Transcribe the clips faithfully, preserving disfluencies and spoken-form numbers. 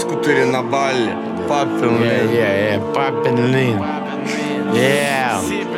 скутере на Бали. Папин лин. Yeah, yeah, папин лин. Yeah.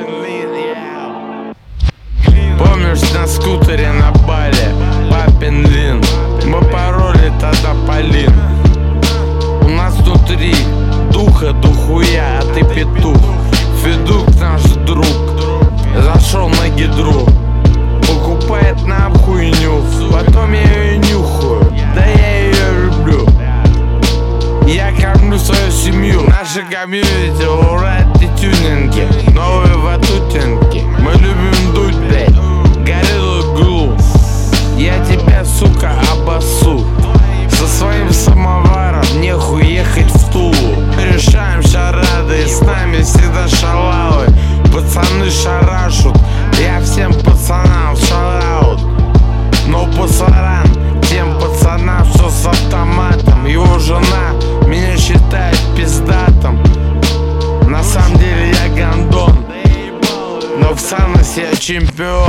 Помнишь, на скутере на Бали, папин лин. Мы пароли тогда Полин. У нас внутри духа духуя, а ты петух. Федук наш друг зашел на гидру, покупает нам хуйню, потом я ее нюхаю, да я ее люблю. Я кормлю свою семью. Наша комьюнити урает и тюнинги, новые ватутинки. Мы любим дуть, блядь, гориллу глу. Я тебя, сука, обоссу. Со своим самоваром нехуй ехать в Тулу. Решаем шарады, и с нами всегда шалавы. Пацаны шарашут, я всем пацанам шараут. Но пацан, тем пацанам, что с автоматом. Его жена меня считает пиздатом. На самом деле я гандон, но в санасе я чемпион.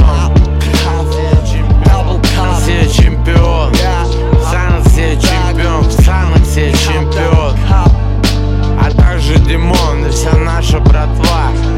Я чемпион, в санасе я чемпион, в санасе я чемпион. А также Димон и вся наша братва.